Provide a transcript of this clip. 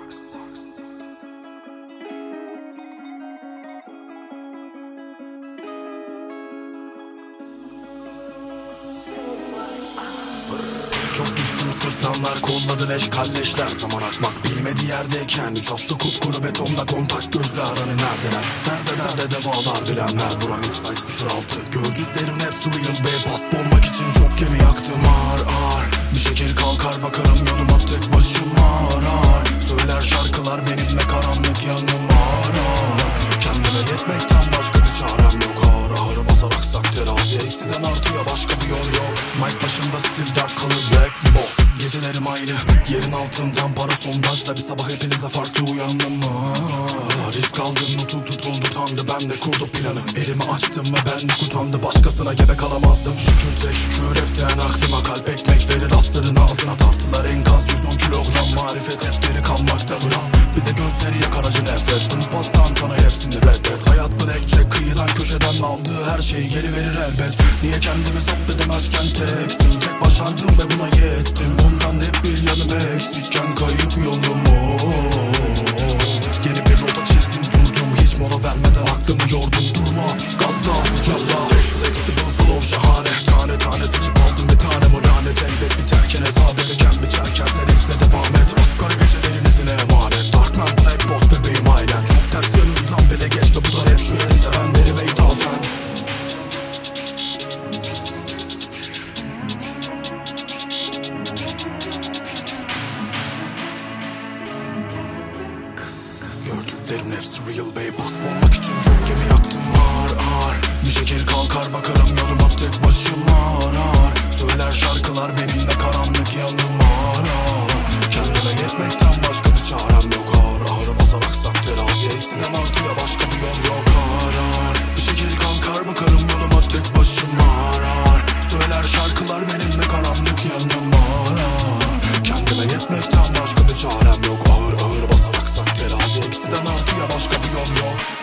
Çok düştüm sırtlanlar, kolladı leş kalleşler. Zaman akmak bilmedi yerdeyken 3 hafta kupkuru betonla kontak gözler. Hani neredeler, nerede devalar bilenler. Buram X-Site 06. Gördüklerim hep surreal be. Basp olmak için çok gemi yaktım ağır ağır. Bir şekil kalkar bakarım yoluma tek başıma arar. Söyler şarkılar benimle karanlık yanım ağır. Kendime yetmekten başka bir çarem yok. Ağır ağır basaraksak teraziye eksiden artıyor, başka bir yol yok. Mic başında stil dark kalır black boss. Gecelerim aynı, yerin altından para sondajla. Bir sabah hepinize farklı uyandım mı? Risk aldım, nutuk tutuldu tandı. Ben de kurdum planı, elimi açtım ve benlik utandı. Başkasına gebe kalamazdım. Şükür tek şükür hepten aklıma. Kalp ekmek verir asların ağzına. Tartılar enkaz 110 kilogram. Marifet hep geri kalmakta bırak. Bir de gözleri yakar acı nefret. Kumpastan kana hepsini reddet. Hayat blackjack, kıyıdan köşeden aldığı her şeyi geri verir elbet. Niye kendimi zapt edemezken tektim. Tek başardım ve buna yettim. Ondan hep bir yanım eksikken kayıp yolumu. Yeni bir rota çizdim durdum. Hiç mola vermeden aklımı yordum. Durma gazla yalla. Flexible flow şahane. Tane tane seçip aldım bir tane. O lanet elbet biterken hesap edeceğim. Biçerken sen ise devam et. Maskara gecelerinizin emanet. Darkman black boss bebeğim aynen. Çok ters yanından bile geçme. Bu da hep şuraya sevenleri ve ithafen. Gördüklerim hepsi real bey. Basp olmak için çok gemi yaktım ağır ağır. Bir şekil kalkar bakarım yoluma tek başıma arar. Söyler şarkılar benimle karanlık yanım ağır. Kendime yetmekten başka bir çarem yok. Ağır ağır basaraksak teraziye eksiden artıyor, başka bir yol yok. Ağır ağır bir şekil kalkar bakarım yoluma tek başıma arar. Söyler şarkılar benimle karanlık yanım ağır. Kendime yetmekten başka bir çarem yok. Ağır ağır basaraksak terazi eksiden artıyor, başka bir yol yok.